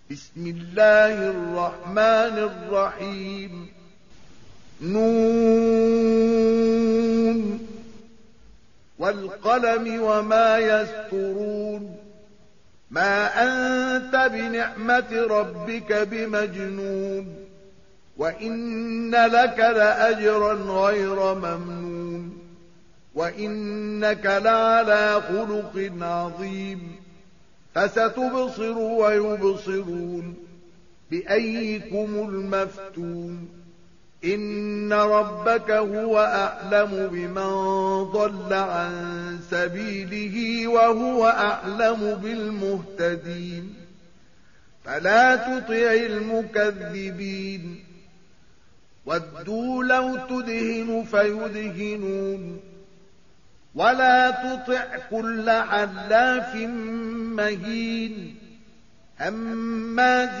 بسم الله الرحمن الرحيم نون والقلم وما يسطرون ما أنت بنعمة ربك بمجنون وإن لك لأجرا غير ممنون وإنك لعلى خلق عظيم فستبصر ويبصرون بأيكم المفتون إن ربك هو أعلم بمن ضل عن سبيله وهو أعلم بالمهتدين فلا تطع المكذبين ودوا لو تدهن فيدهنون ولا تطع كل حلاف مهين هماز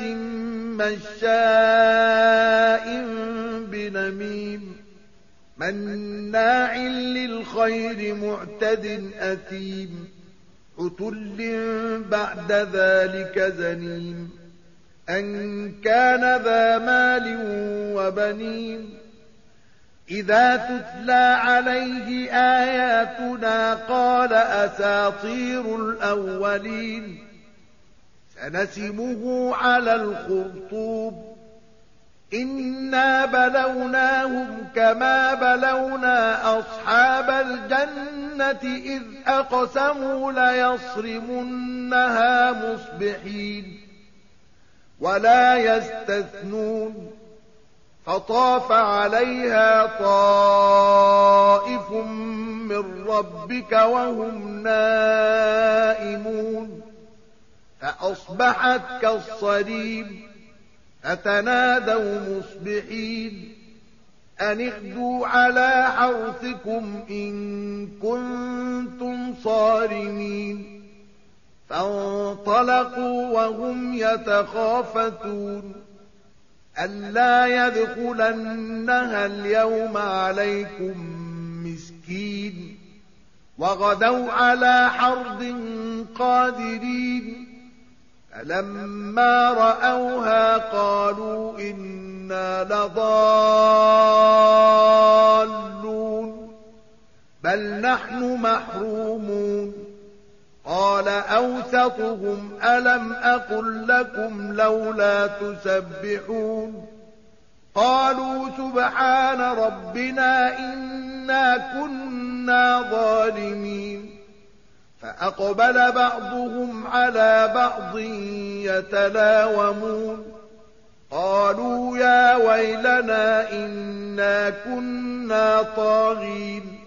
مشاء بنميم مناع للخير معتد أثيم عتل بعد ذلك زنيم أن كان ذا مال وبنين إذا تتلى عليه آياتنا قال أساطير الأولين سنسمه على الخرطوم إنا بلوناهم كما بلونا أصحاب الجنة إذ أقسموا ليصرمنها مصبحين ولا يستثنون فطاف عليها طائف من ربك وهم نائمون فأصبحت كالصريم فتنادوا مصبحين أن اغدوا على حرثكم إن كنتم صارمين فانطلقوا وهم يتخافتون ألا يدخلنها اليوم عليكم مسكين وغدوا على حرد قادرين فلما رأوها قالوا إنا لضالون بل نحن محرومون قال أوسطهم ألم أقل لكم لولا تسبحون قالوا سبحان ربنا إنا كنا ظالمين فأقبل بعضهم على بعض يتلاومون قالوا يا ويلنا إنا كنا طاغين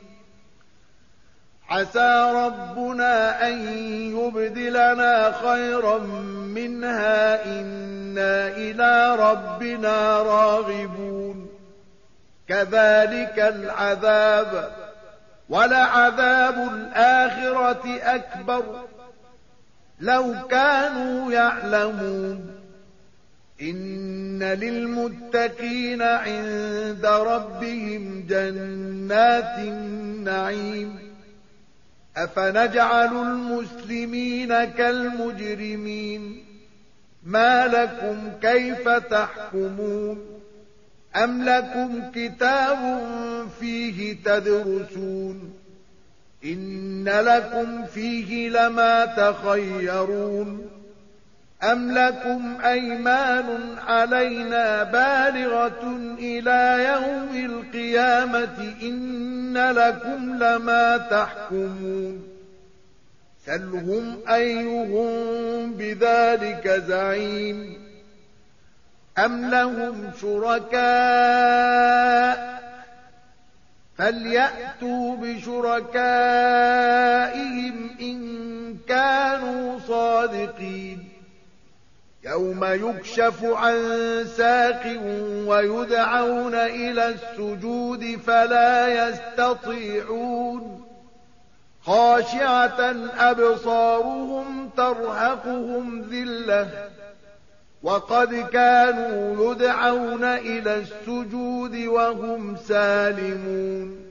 عسى ربنا أن يبدلنا خيرا منها إنا إلى ربنا راغبون كذلك العذاب ولعذاب الآخرة أكبر لو كانوا يعلمون إن للمتقين عند ربهم جنات النعيم أفنجعل المسلمين كالمجرمين ما لكم كيف تحكمون أم لكم كتاب فيه تدرسون إن لكم فيه لما تخيرون أم لكم أيمان علينا بالغة إلى يوم القيامة إن لكم لما تحكمون سلهم أيهم بذلك زعيم أم لهم شركاء فليأتوا بشركائهم إن كانوا صادقين يوم يكشف عن ساق ويدعون إلى السجود فلا يستطيعون خاشعة أبصارهم ترهقهم ذلة وقد كانوا يدعون إلى السجود وهم سالمون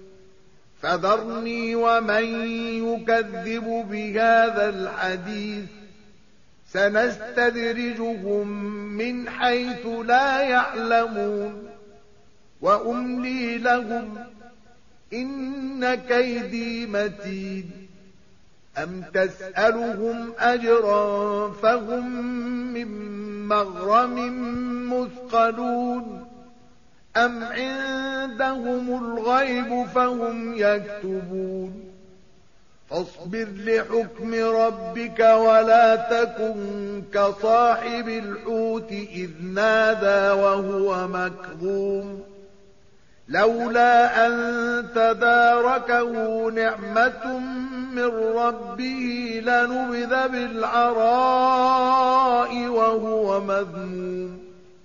فذرني ومن يكذب بهذا الحديث سنستدرجهم من حيث لا يعلمون وأملي لهم إن كيدي متين أم تسألهم أجرا فهم من مغرم مثقلون أم عندهم الغيب فهم يكتبون فاصبر لحكم ربك ولا تكن كصاحب الحوت إذ نادى وهو مكظوم لولا أن تداركه نعمة من ربه لنبذ بالعراء وهو مذموم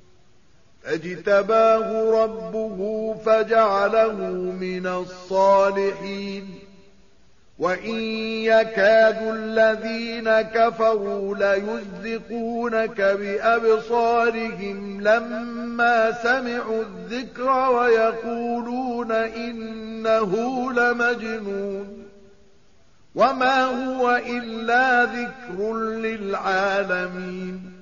فاجتباه ربه فجعله من الصالحين وإن يكاد الذين كفروا ليزلقونك بأبصارهم لما سمعوا الذكر ويقولون إنه لمجنون وما هو إلا ذكر للعالمين